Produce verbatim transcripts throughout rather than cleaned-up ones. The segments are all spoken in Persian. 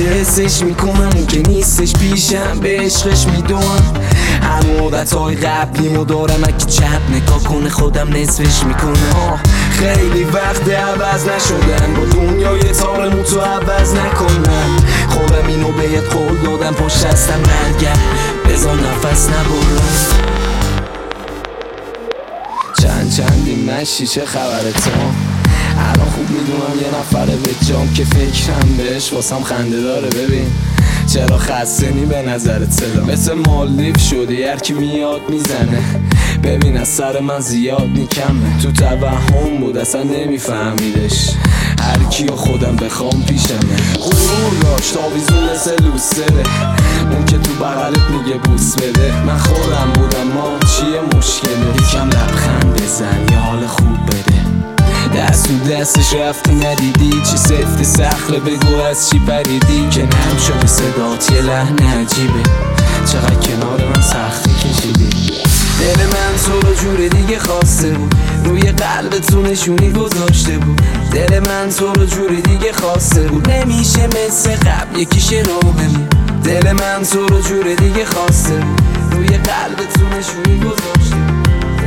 حسش میکنم اون که نیستش پیشم به عشقش میدونم هر مدت های قبلیمو دارم اگه چپ نگاه کنه خودم نصفش میکنم خیلی وقت عوض نشدن با دنیای تارمو تو عوض نکنم خودم اینو بهت قول دادم پشت هستم برگرد بذار نفس نبرم چند چندی نشی چه خبره تو الان خوب میدونم یه نفره به جام که فکرم بهش واسم خنده داره ببین چرا خسته نی به نظرت صدا مثل مالدیف شدی هر کی میاد میزنه ببین از سر من زیاد نیکمه تو توهم بود اصلا نمیفهمیدش هر کیو خودم بخوام پیشمه غرور داشت آویزون مثل لوسره اون که تو بغلت میگه بوس بده من خودم بودم ما چیه مشکله یکم لبخند بزن یه حال خوب بده دست تو دستش رفتی ندیدی چی سفت سخله بگو از چی پریدی که نرم شده صدات یه لحن عجیبه چقدر کنار من سختی کشیدی دل من تو رو جور دیگه خواسته بود روی قلبتون نشونی گذاشته بود دل من تو رو جور دیگه خواسته بود نمیشه مثل قبل یکیشه رو بمون دل من تو رو جور دیگه خواسته بود روی قلبتون نشونی گذاشته بود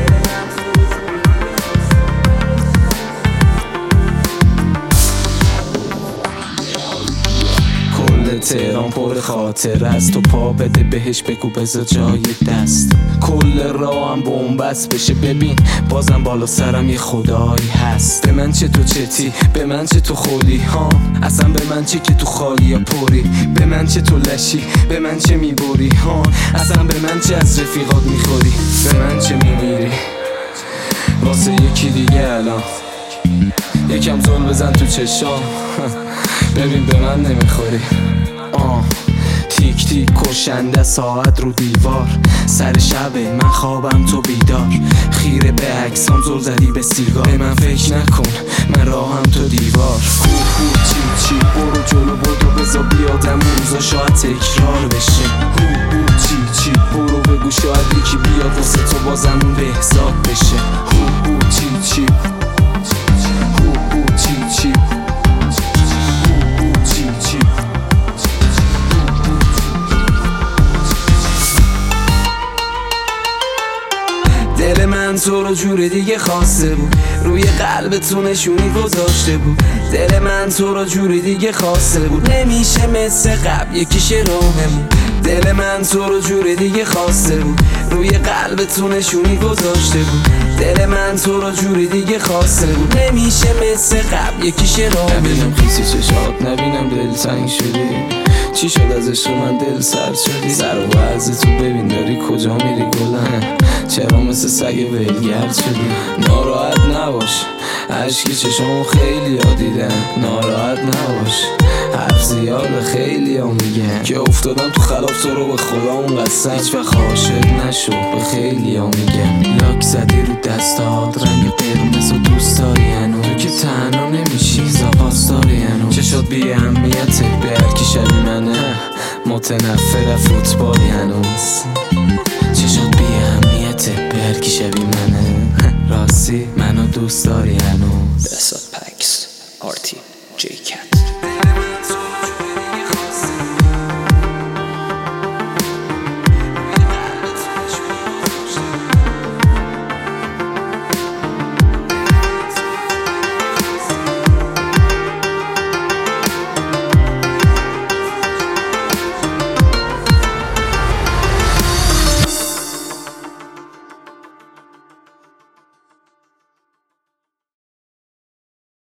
تهران پر خاطر است تو پا بده بهش بگو بذار جای دست کل راهم بنبست بشه ببین بازم بالا سرم یه خدایی هست به من چه تو چتی به من چه تو خولی ها اصلا به من چه که تو خالی یا پری به من چه تو لشی به من چه میبری ها اصلا به من چه از رفیقات میخوری به من چه میمیری واسه یکی دیگه الان یکم زل بزن تو چشام ببین به من نمیخوری آه تیک تیک کشنده ساعت رو دیوار سر شبه من خوابم تو بیدار خیره به عکسام زل زدی به سیگار به من فکر نکن من راهم تو دیوار هو هو چی چی برو جلو بدو بذار بیادم روزا شاید تکرار بشه هو هو چی چی برو بگو شاید یکی بیاد واسه تو بازم بهزاد بشه هو هو چی چی هو هو چی چی دل من تو رو جور دیگه خواسته بود روی قلبتون نشونی گذاشته بود دل من تو رو جور دیگه خواسته بود نمیشه مثل قبل یکیشه راهمون دل من تو رو جور دیگه خواسته بود روی قلبتون نشونی گذاشته بود دل من تو رو جور دیگه خواسته بود نمیشه مثل قبل یکیشه راهمون نبینم خیسی چشات نبینم دل تنگ شدی چی شد از عشق من دل سرد شدی سر و وضع تو ببین داری کجا میری گلن چرا مثل سگ ولگرد شدی ناراحت نباش عشقی چشامو خیلی ها دیدن ناراحت نباش حرف زیاده خیلی ها میگن که افتادم تو خلاف تو رو به خدا اون قسم هیچ وقت عاشق نشو به خیلی ها میگن لاک زدی رو دستات رنگ قرمز و دوست داری هنو تو که تنها نمیشی زاپاس داری هنو چشات بی اهمیته به هرکی شبی منه متنفر فوتبالی هنوز چشات بی اهمیته به هرکی شبی منه راستی منو دوست داری هنوز بسات پکس آرتی